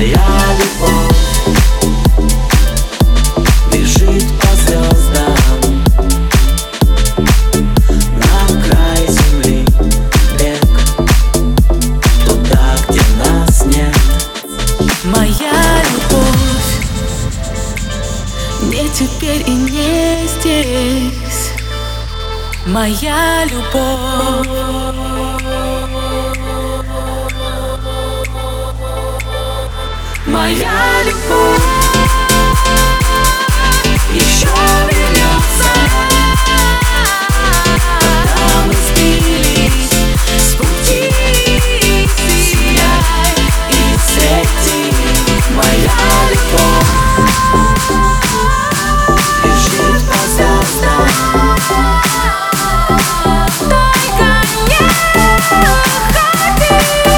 Моя любовь бежит по звездам на край земли, бег туда, где нас нет. Моя любовь не теперь и не здесь. Моя любовь Моя любовь еще вернется, когда мы сбились с пути. Сияй и свети, моя любовь бежит по звездам. только не уходи.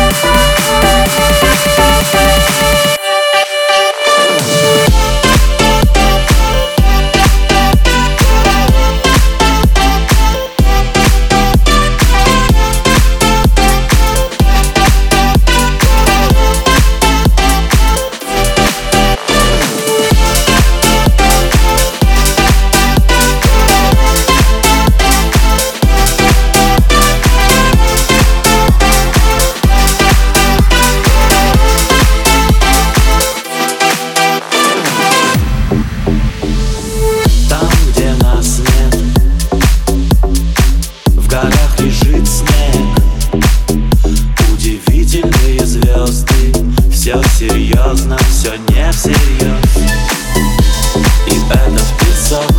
Лежит снег, удивительные звезды. Все серьезно, все не всерьез. И этот песок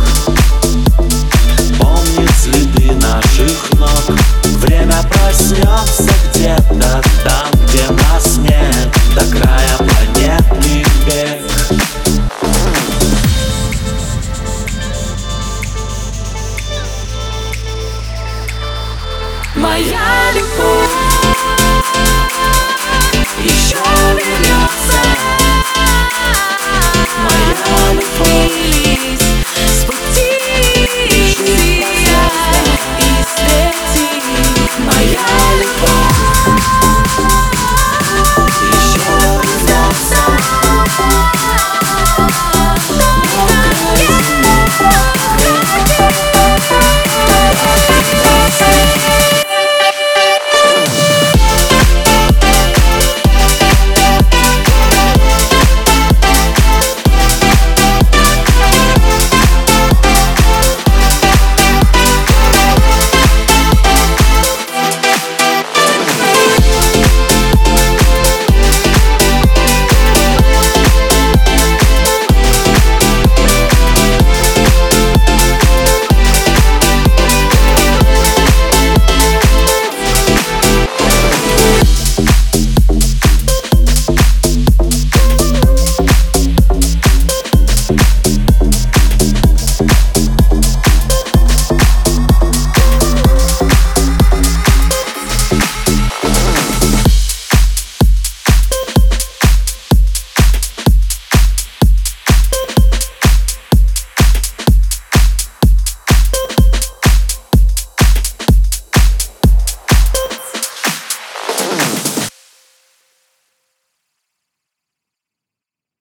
помнит следы наших ног. Время проснется где-то там, где нас нет.